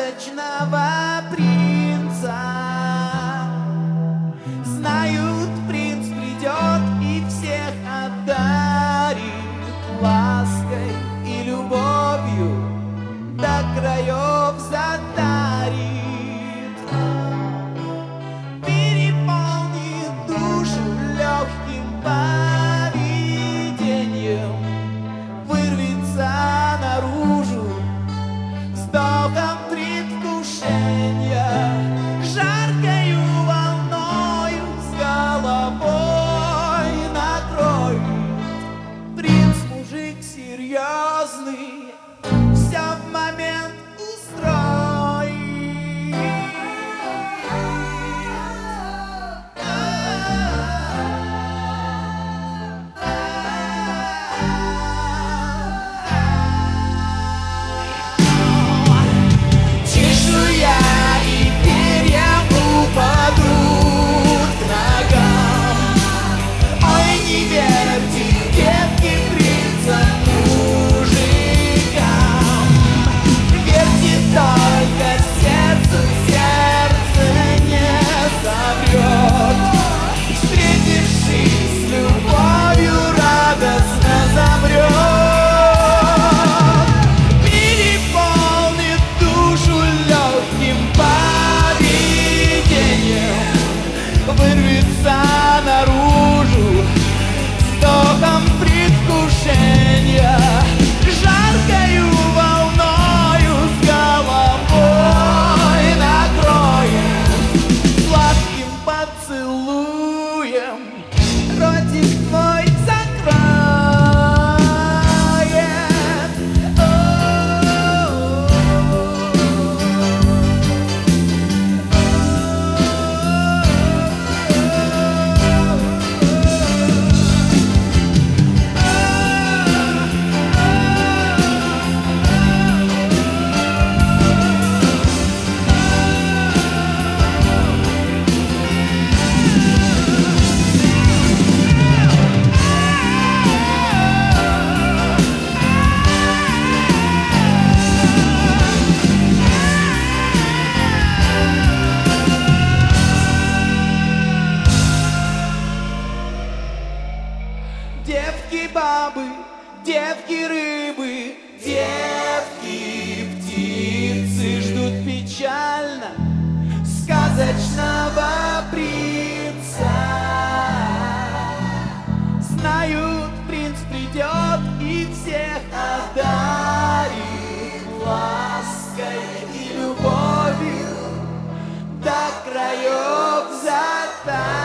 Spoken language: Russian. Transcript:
сказочного принца. Знают, принц придет и всех одарит лаской и любовью, до краев затарит, переполнит душу легким поведением, вырвется наружу вздохом предвкушения, жаркою волною с головой накроет. Принц мужик серьезный, все в момент устроит. Чешуя и перья упадут к ногам. Ой, не верьте, детки, принцам, мужикам. Верьте только сердцу, сердце не соврет. Встретившись с любовью, радостно замрет, переполнит душу легким поведением, вырвется наружу вздохом предвкушения, жаркою волною с головой накроет, сладким поцелуем ротик твой закроет. Девки-бабы, девки-рыбы, девки-птицы ждут печально сказочного принца. Знают, принц придет и всех одарит лаской и любовью, до краев затарит.